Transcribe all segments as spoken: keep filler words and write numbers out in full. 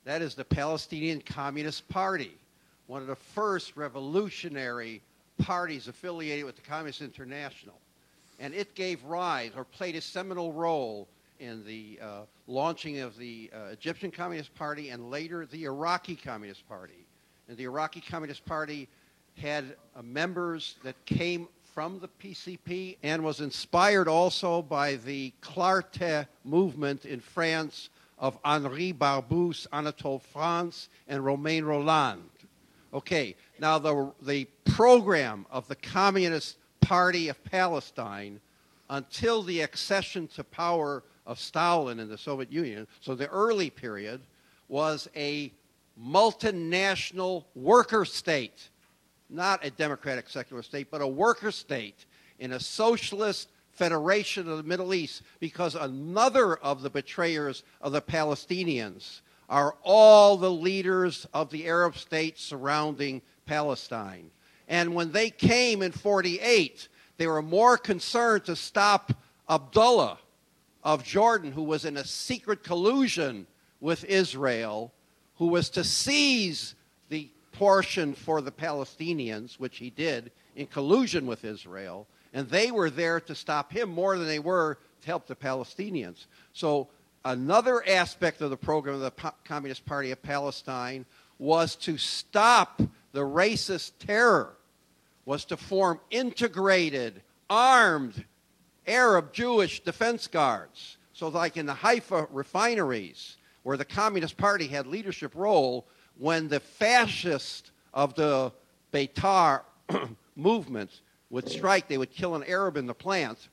That is the Palestinian Communist Party, one of the first revolutionary parties affiliated with the Communist International. And it gave rise, or played a seminal role, in the uh, launching of the uh, Egyptian Communist Party and later the Iraqi Communist Party. And the Iraqi Communist Party had uh, members that came from the P C P and was inspired also by the Clarté movement in France of Henri Barbusse, Anatole France, and Romain Rolland. Okay, now the, the program of the Communist Party of Palestine until the accession to power of Stalin in the Soviet Union, so the early period, was a multinational worker state, not a democratic secular state, but a worker state in a socialist federation of the Middle East, because another of the betrayers of the Palestinians are all the leaders of the Arab states surrounding Palestine. And when they came in forty-eight, they were more concerned to stop Abdullah of Jordan, who was in a secret collusion with Israel, who was to seize the portion for the Palestinians, which he did in collusion with Israel, and they were there to stop him more than they were to help the Palestinians. So another aspect of the program of the po- Communist Party of Palestine was to stop the racist terror, was to form integrated, armed Arab Jewish defense guards. So like in the Haifa refineries, where the Communist Party had leadership role, when the fascists of the Beitar movement would strike, they would kill an Arab in the plant,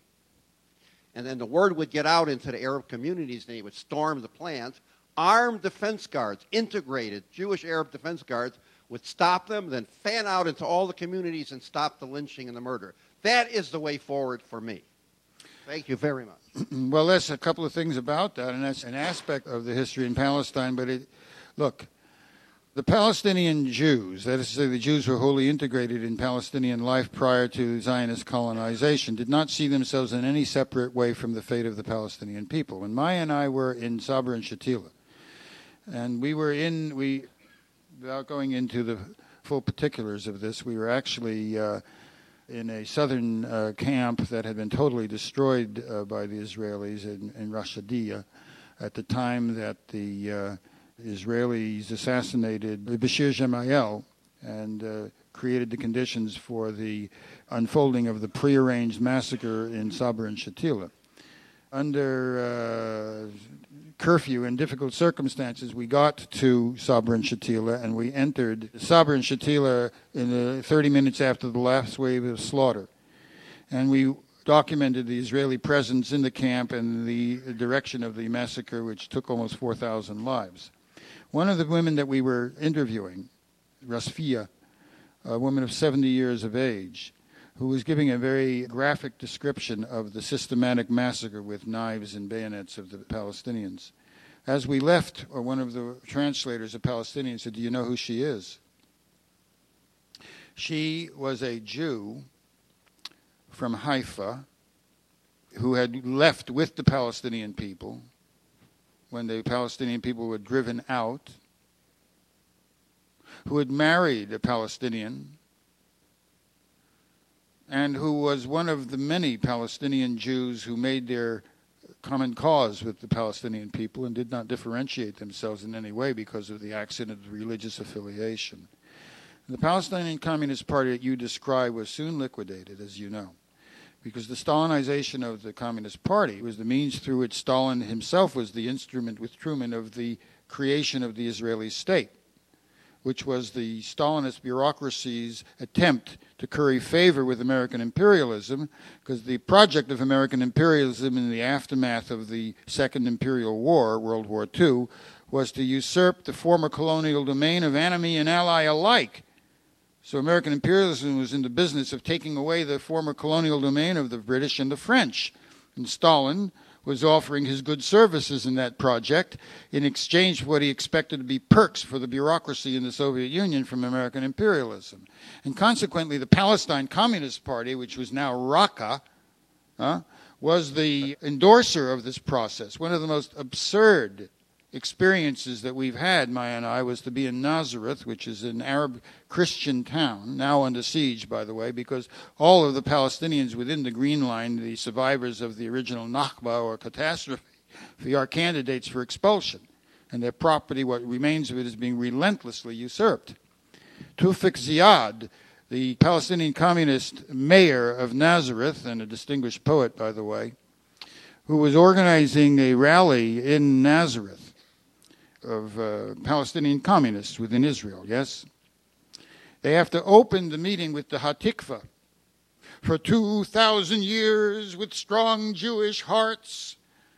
and then the word would get out into the Arab communities, and they would storm the plant. Armed defense guards, integrated Jewish Arab defense guards, would stop them, then fan out into all the communities and stop the lynching and the murder. That is the way forward for me. Thank you very much. Well, there's a couple of things about that, and that's an aspect of the history in Palestine. But it, look, the Palestinian Jews, that is to say the Jews who were wholly integrated in Palestinian life prior to Zionist colonization, did not see themselves in any separate way from the fate of the Palestinian people. When Maya and I were in Sabra and Shatila, and we were in, we, without going into the full particulars of this, we were actually uh, in a southern uh, camp that had been totally destroyed uh, by the Israelis in, in Rosh Hashanah at the time that the uh, Israelis assassinated Bashir Gemayel and uh, created the conditions for the unfolding of the prearranged massacre in Sabra and Shatila. Under uh, curfew and difficult circumstances, we got to Sabra and Shatila, and we entered Sabra and Shatila in the thirty minutes after the last wave of slaughter. And we documented the Israeli presence in the camp and the direction of the massacre, which took almost four thousand lives. One of the women that we were interviewing, Rasfia, a woman of seventy years of age, who was giving a very graphic description of the systematic massacre with knives and bayonets of the Palestinians. As we left, or one of the translators, a Palestinian, said, "Do you know who she is?" She was a Jew from Haifa who had left with the Palestinian people when the Palestinian people were driven out, who had married a Palestinian, and who was one of the many Palestinian Jews who made their common cause with the Palestinian people and did not differentiate themselves in any way because of the accent of religious affiliation. The Palestinian Communist Party that you describe was soon liquidated, as you know, because the Stalinization of the Communist Party was the means through which Stalin himself was the instrument with Truman of the creation of the Israeli state, which was the Stalinist bureaucracy's attempt to curry favor with American imperialism, because the project of American imperialism in the aftermath of the Second Imperial War, World War Two, was to usurp the former colonial domain of enemy and ally alike. So American imperialism was in the business of taking away the former colonial domain of the British and the French. And Stalin was offering his good services in that project in exchange for what he expected to be perks for the bureaucracy in the Soviet Union from American imperialism. And consequently, the Palestine Communist Party, which was now Raqqa, uh, was the endorser of this process. One of the most absurd experiences that we've had, Maya and I, was to be in Nazareth, which is an Arab Christian town, now under siege, by the way, because all of the Palestinians within the Green Line, the survivors of the original Nakba or catastrophe, are candidates for expulsion. And their property, what remains of it, is being relentlessly usurped. Tawfiq Ziad, the Palestinian communist mayor of Nazareth, and a distinguished poet, by the way, who was organizing a rally in Nazareth of uh, Palestinian communists within Israel, yes? They have to open the meeting with the Hatikva. For two thousand years with strong Jewish hearts.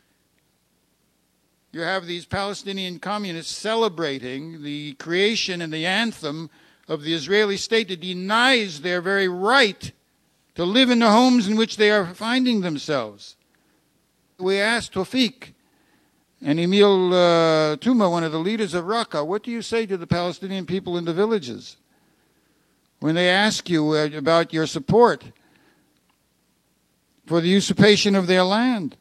You have these Palestinian communists celebrating the creation and the anthem of the Israeli state that denies their very right to live in the homes in which they are finding themselves. We asked Tawfiq and Emil uh, Tuma, one of the leaders of Raqqa, what do you say to the Palestinian people in the villages when they ask you uh, about your support for the usurpation of their land?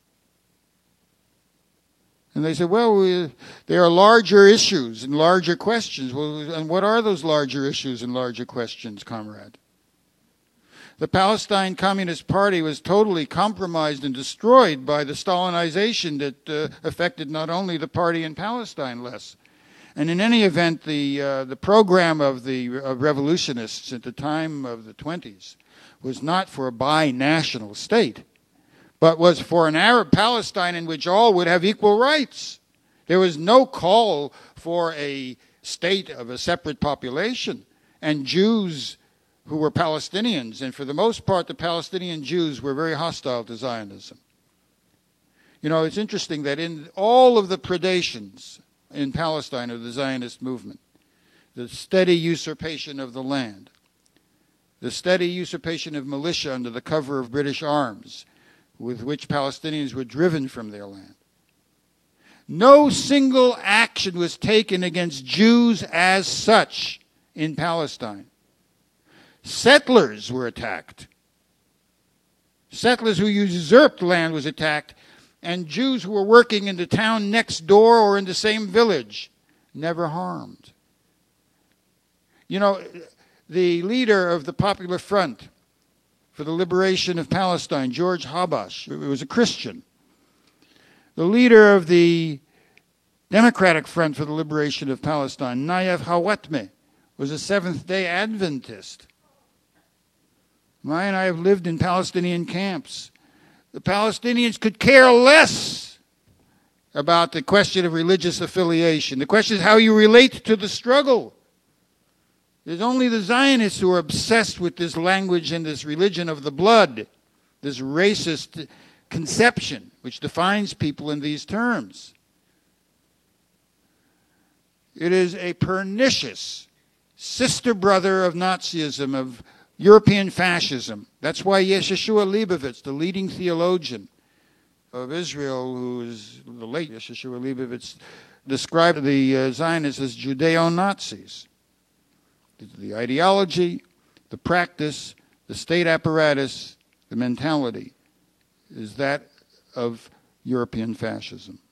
And they said, well, we, there are larger issues and larger questions. Well, and what are those larger issues and larger questions, comrade? The Palestine Communist Party was totally compromised and destroyed by the Stalinization that uh, affected not only the party in Palestine less. And in any event, the, uh, the program of the uh, revolutionists at the time of the twenties was not for a bi-national state, but was for an Arab Palestine in which all would have equal rights. There was no call for a state of a separate population. And Jews who were Palestinians, and for the most part the Palestinian Jews were very hostile to Zionism. You know, it's interesting that in all of the predations in Palestine of the Zionist movement, the steady usurpation of the land, the steady usurpation of militia under the cover of British arms, with which Palestinians were driven from their land. No single action was taken against Jews as such in Palestine. Settlers were attacked. Settlers who usurped land was attacked, and Jews who were working in the town next door or in the same village never harmed. You know, the leader of the Popular Front for the Liberation of Palestine, George Habash, was a Christian. The leader of the Democratic Front for the Liberation of Palestine, Nayef Hawatmeh, was a Seventh-day Adventist. Maya and I have lived in Palestinian camps. The Palestinians could care less about the question of religious affiliation. The question is how you relate to the struggle. There's only the Zionists who are obsessed with this language and this religion of the blood, this racist conception which defines people in these terms. It is a pernicious sister brother of Nazism, of European fascism. That's why Yeshua Leibovitz, the leading theologian of Israel, who is the late Yeshua Leibovitz, described the uh, Zionists as Judeo-Nazis. The ideology, the practice, the state apparatus, the mentality is that of European fascism.